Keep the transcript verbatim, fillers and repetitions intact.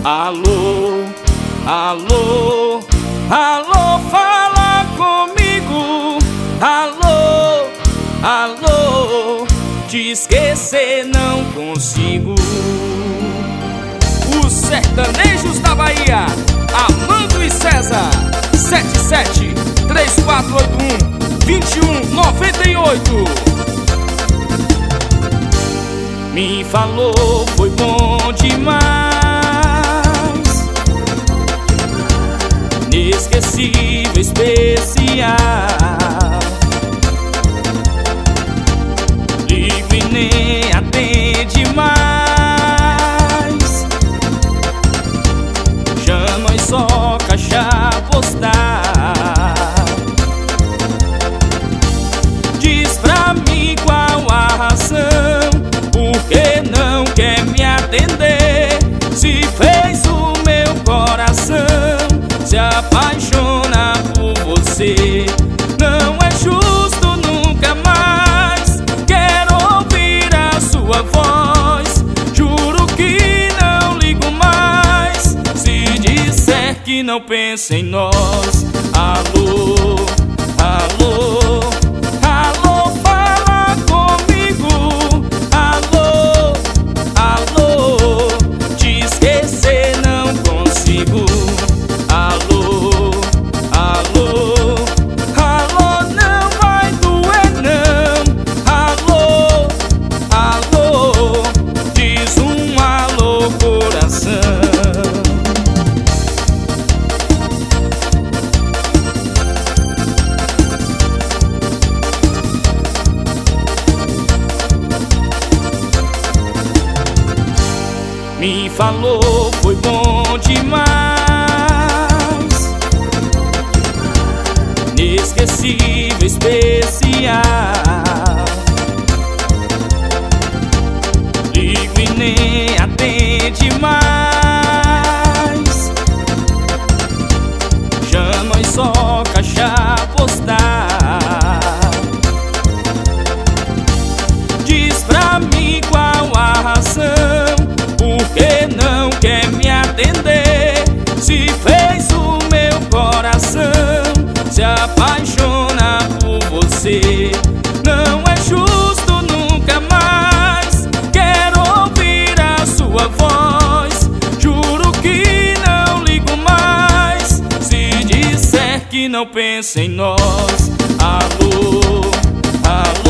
Alô, alô, alô, fala comigo. Alô, alô, te esquecer não consigo. Os sertanejos da Bahia, Amando e César. Sete sete três quatro oito um dois um nove oito. Me falou, foi bom demais, inesquecível, especial. Ligo e nem atende mais, chama e só caixa postal. Diz pra mim qual a razão, por que não quer me atender? Se fez o meu coração se apaixona por você. Não é justo nunca mais, quero ouvir a sua voz. Juro que não ligo mais, se disser que não pensa em nós. Alô, alô, alô, fala comigo. Alô, alô, te esquecer não consigo. Alô, alô, alô, não vai doer não. Alô, alô, diz um alô, coração. Me falou, foi bom demais, inesquecível, especial. Ligo e nem atende mais, chama e só caixa postal. Diz pra mim qual a razão, por que não quer me atender? Se fez o meu coração se apaixona por você. Não é justo nunca mais, quero ouvir a sua voz. Juro que não ligo mais, se disser que não pensa em nós. Alô, alô,